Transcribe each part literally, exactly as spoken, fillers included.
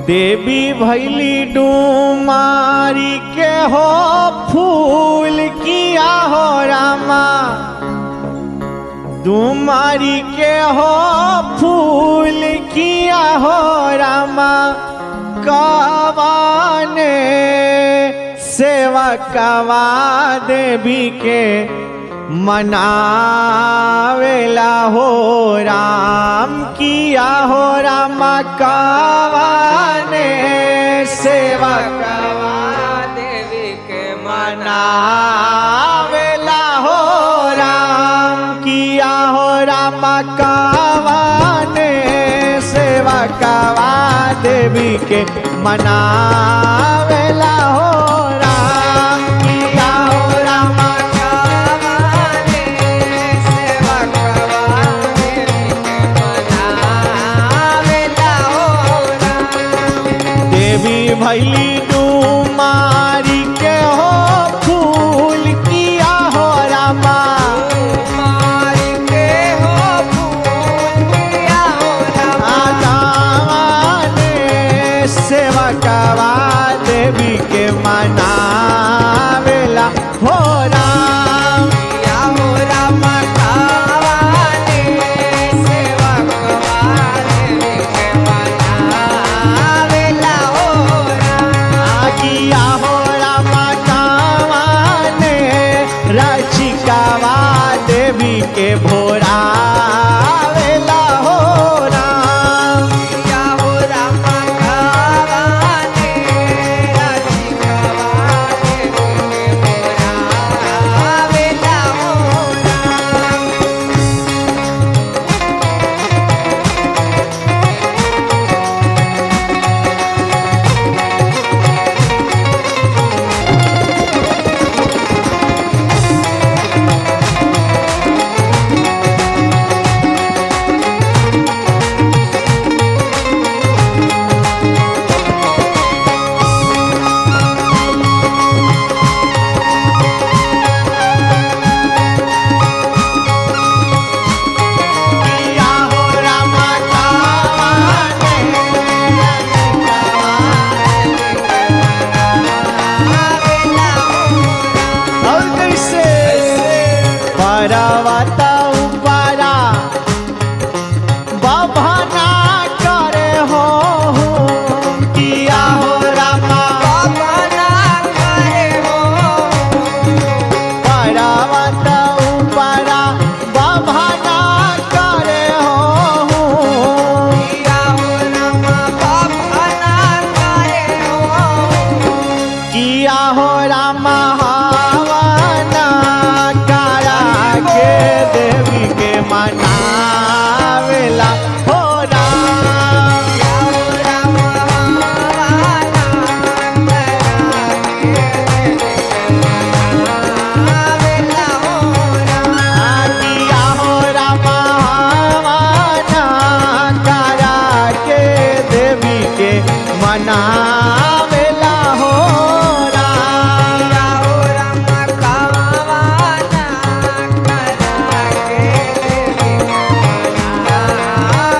देवी भैली डूमारी के हो फूल किया हो रामा, डूमारी के हो फूल किया हो रामा, कवाने सेवा कवा देवी के मनावेला हो राम, किया हो रामा कवाने सेवा कवा देवी के मनावेला हो राम, किया हो रामा कवाने सेवा कवा देवी के मनावेला हो राम, किया हो रामा कवाने सेवा कवा देवी के मनावेला हो राम। देवी भैली डूमारी के हो फूल किया हो रामा, डूमारी के हो फूल किया हो रामा, कवाने सेवा कवा देवी के मनावेला हो राम, किया हो रामा कवाने सेवा कवा देवी के मनावेला हो राम। किया हो रामा कवाने रचिकावा देवी के भोरावेला हो राम, किया हो रामा कवाने रचिकावा देवी के मनावेला हो राम। किया हो रामा कवाने और कैसे परवता उपरा बभना करे हो, किया हो रामा बना करे हो, पर्वत उपरा बभना करे हो, किया हो रामा बना करे हो, किया हो रामा हवना करा के देवी के मनावेला हो राम, किया हो रामा बना करा के देवी के मनावेला हो राम। किया हो रामा हवना करा के देवी के मनावेला हो राम, किया हो रामा कवाना करा के देवी के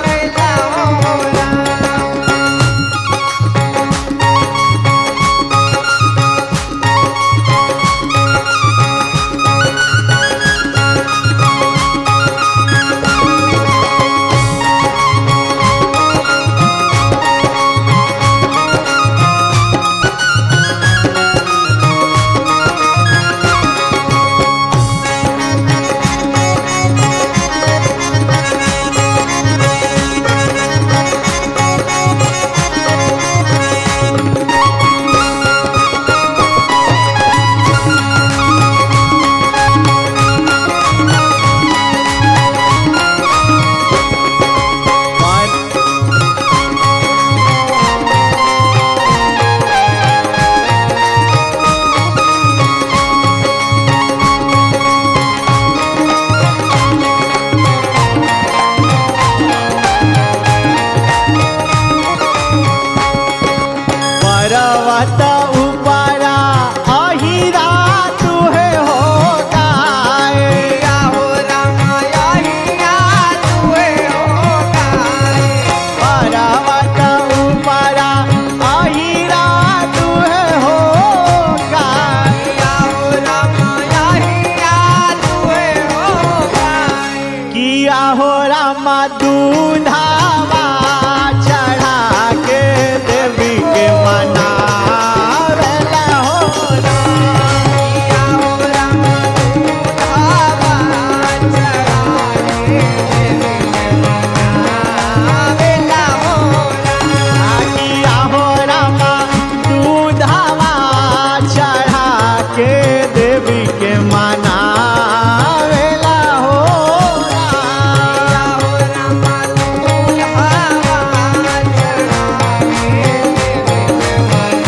रामा दूधावा चढ़ा के देवी के मनावेला हो किया हो राम दूधावा चढ़ा के देवी के मनावेला हो किया हो रामा दूधावा चढ़ा के देवी के मनावेला हो किया हो राम दूधावा चढ़ा के देवी के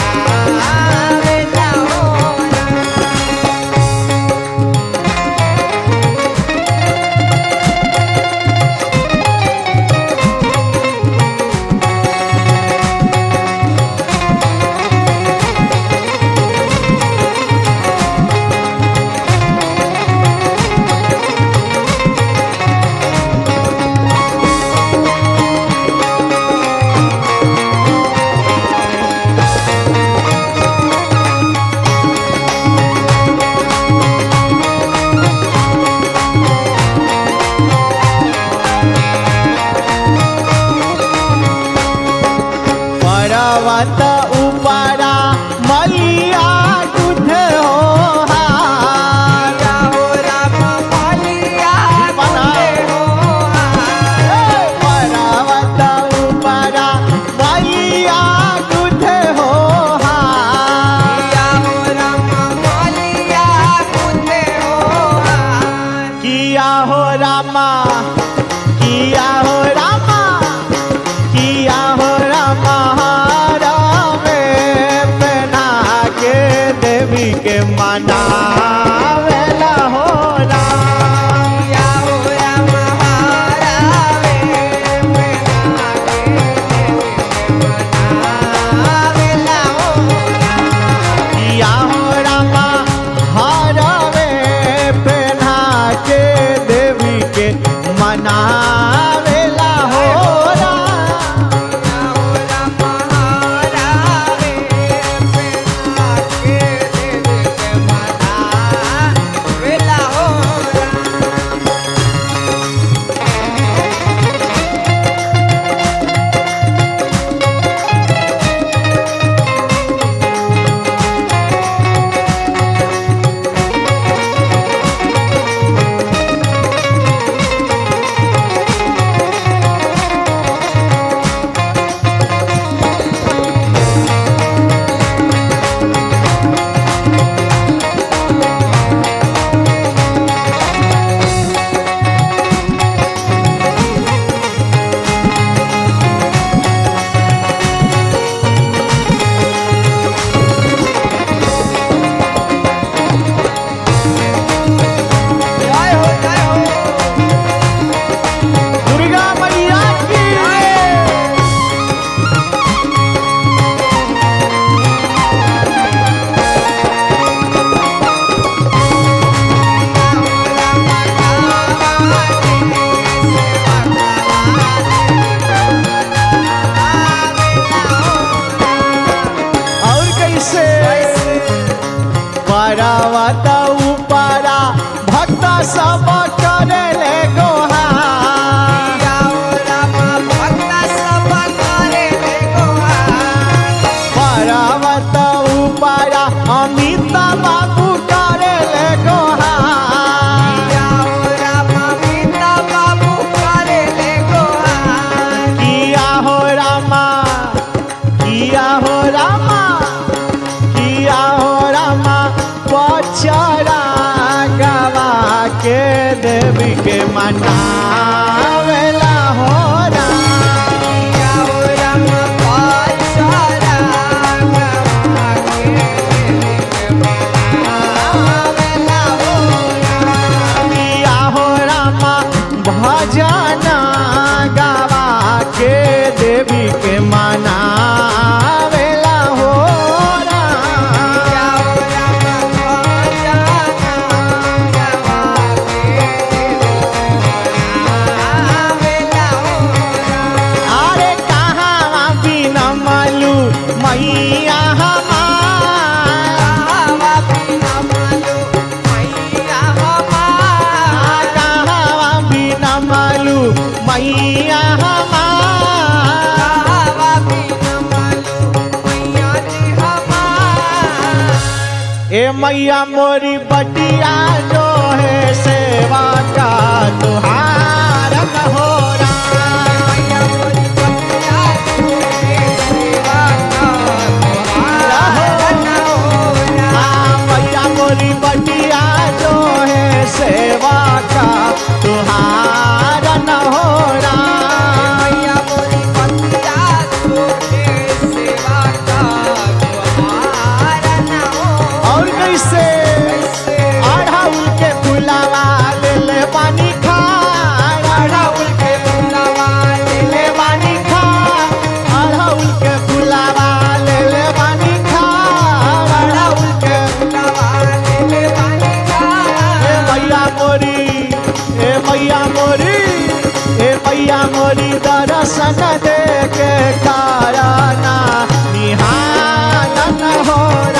मैया हमार कहवा बिना मालूम मैया जी हमार ए मैया मोरी बटिया जो है सेवा का तुहार न हो मैया मोरी बटिया तोरे सेवा का तुहार न होरा मैया मोरी बटिया जो है सेवा का तुहार न हो मैया मोरी बटिया तोरे सेवा का तुहार न होरा और कैसे अढ़ाउल के फुलावा ले ले पानी खा अढ़ाउल के फुलवा ले ले पानी खा अढ़ाउल के फुलावा ले ले पानी खा अढ़ाउल के फुलवा ले ले पानी का ए मैया मोरी ए मैया मोरी ए मैया मोरी दर्शन दे के तारा ना निहाल न हो